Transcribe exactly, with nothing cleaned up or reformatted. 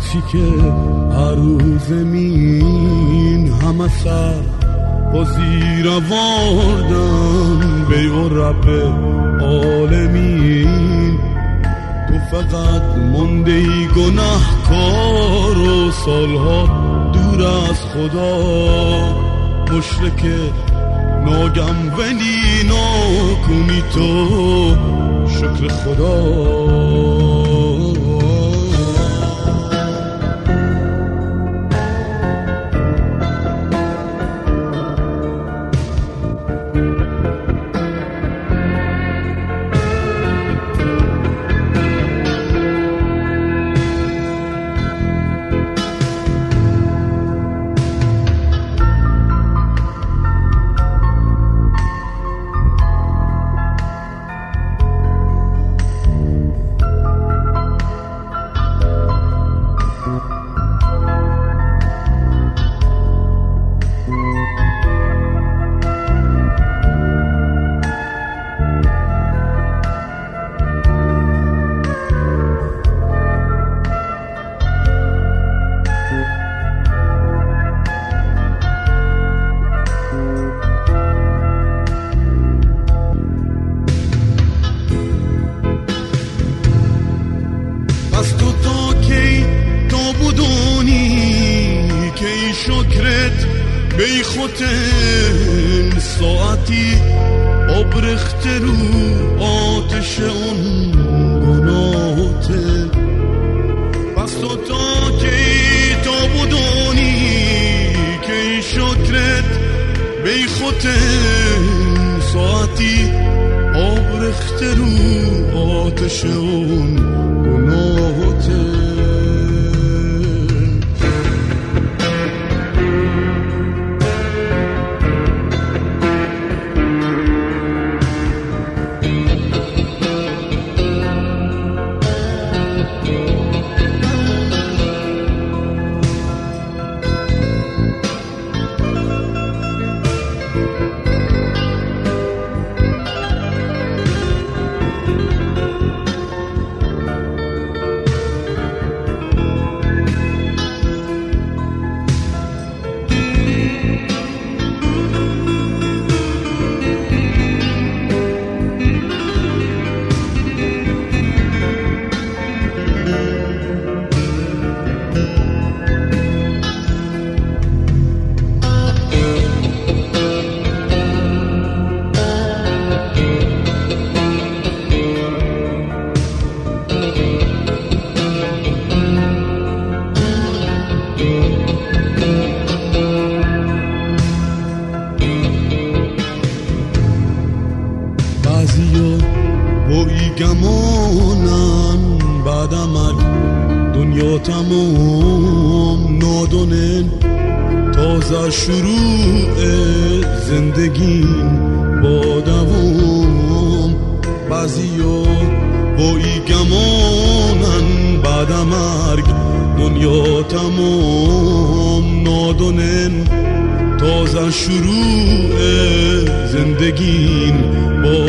کسی که هر روز مین همه سر با زیر آوردن بی و رب عالمین. تو فقط مونده ای گناهکار و سالها دور از خدا، مشرک ناگم ولی ناکنی تو شکر خدا. شکرت بی خوتن ساعتی آبرخت رو آتش اون گناهته. پس تو تا کی تا بدونی که شکرت بی خوتن ساعتی آبرخت رو آتش اون گناهته. گمانن بعد عمل دنیا تمام نادونن تازه شروع زندگین با دوام. بعضیا بایی گمانن بعد مرگ دنیا تمام نادونن تازه شروع زندگین با